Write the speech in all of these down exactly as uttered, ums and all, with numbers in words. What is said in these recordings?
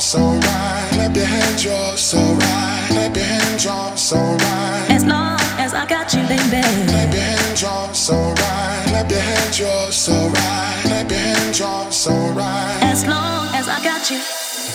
so right. Clap your hands, you're so right. Clap your hands, you're so right. As long as I got you, baby. Clap your hands, you're so right. Clap your hands, you're so right. Clap your hands, you're so right. As long as I got you.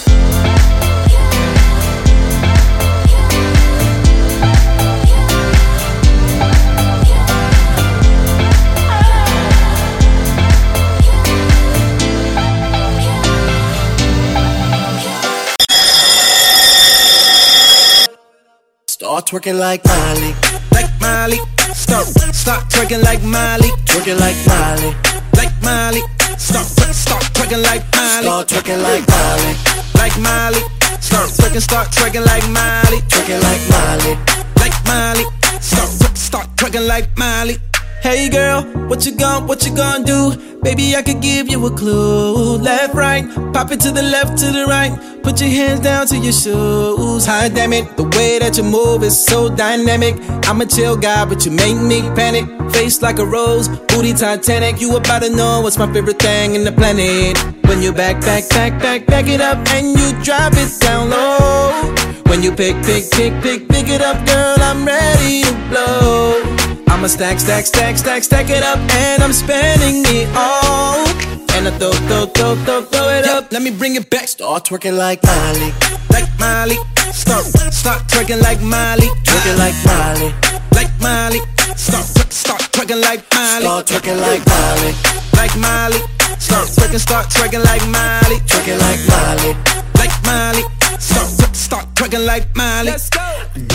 Start twerking like Miley, like Miley. Start, start twerking like Miley, twerking like Miley, like Miley. Start, start twerking like Miley, start twerking like Miley, like Miley. Start twerking, start twerking like Miley, twerking like Miley, like Miley. Start, start twerking like Miley. Hey girl, what you gon' what you gon' do? Baby, I could give you a clue. Left, right, pop it to the left, to the right. Put your hands down to your shoes. Hi, damn it, the way that you move is so dynamic. I'm a chill guy, but you make me panic. Face like a rose, booty Titanic. You about to know what's my favorite thing in the planet. When you back, back, back, back, back it up and you drop it down low. When you pick, pick, pick, pick, pick it up, girl, I'm ready to blow. I'ma stack, stack, stack, stack, stack it up, and I'm spending it all. And I throw, throw, throw, throw, throw it up. Let me bring it back. Start twerking like Miley, like Miley. Start, start twerking like Miley, twerking like Miley, like Miley. Start, start twerking like Miley, start twerking like Miley, like Miley. Start twerking, start twerking like Miley, twerking like Miley, like Miley. Start, start twerking like Miley. Let's go.